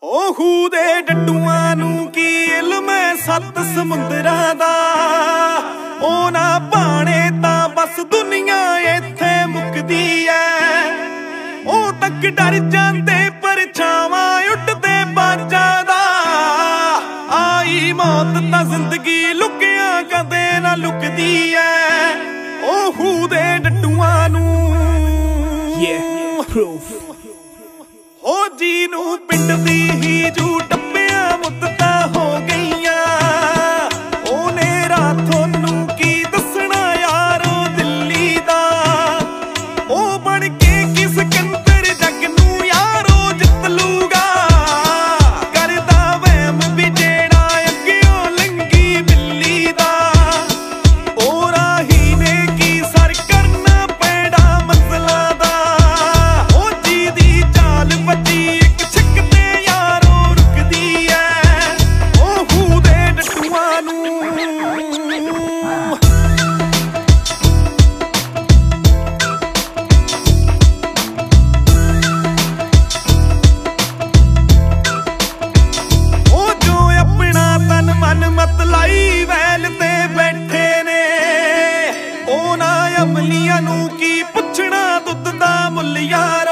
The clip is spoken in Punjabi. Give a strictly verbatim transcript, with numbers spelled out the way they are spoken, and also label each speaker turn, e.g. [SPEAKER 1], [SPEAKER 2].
[SPEAKER 1] ਉਹ ਖੂਹ ਦੇ ਡੱਡੂਆਂ ਨੂੰ ਕੀ ਇਲਮ ਹੈ ਸੱਤ ਸਮੁੰਦਰਾਂ ਦਾ। ਉਹ ਨਾ ਭਾਣੇ ਤਾਂ ਬਸ ਦੁਨੀਆ ਇੱਥੇ ਮੁੱਕਦੀ ਐ। ਉਹ ਤੱਕ ਡਰ ਜਾਂਦੇ ਪਰਛਾਵਾਂ ਉੱਡਦੇ ਬਾਜਾਂ ਦਾ। ਆਈ ਮੌਤ ਤਾਂ ਜ਼ਿੰਦਗੀ ਲੁਕਿਆ ਕਦੇ ਨਾ ਲੁਕਦੀ ਐ। ਉਹ ਖੂਹ ਦੇ ਡੱਡੂਆਂ ਨੂੰ ਹੋ ਜੀ ਨੂੰ ਪਿੰਡ ਦੀ ਹੀ ਜੂ ਟੱਪਿਆ ਮੁੱਦਤਾਂ ਹੋ ਗਈਆਂ। ਉਹਨੇ ਰਾਤ ਤੁਹਾਨੂੰ ਕੀ ਦੱਸਣਾ ਯਾਰੋ ਦਿੱਲੀ ਦਾ। ਉਹ ਬਣ ਕੇ ਕਿਸ ਕੰਦਰ ਜੱਗ ਨੂੰ ਯਾਰੋ ਜਿੱਤ ਲੂਗਾ। ਕਰਦਾ ਵਹਿਮ ਵੀ ਜਿਹੜਾ ਅੱਗਿਓਂ ਲੰਗੀ ਬਿੱਲੀ ਦਾ। ਉਹ ਰਾਹੀ ਨੇ ਕੀ ਸਰ ਕਰਨਾ ਪੈਣਾ ਮੰਜ਼ਲਾਂ ਦਾ। ਉਹ ਜੀ ਦੀ ਚਾਲ ਵੱਜੀ ਮਨ ਮਤ ਲਾਈ ਵੈਲ ਤੇ ਬੈਠੇ ਨੇ। ਉਹਨਾਂ ਅਮਲੀਆਂ ਨੂੰ ਕੀ ਪੁੱਛਣਾ ਦੁੱਧ ਦਾ ਮੁੱਲ ਯਾਰ।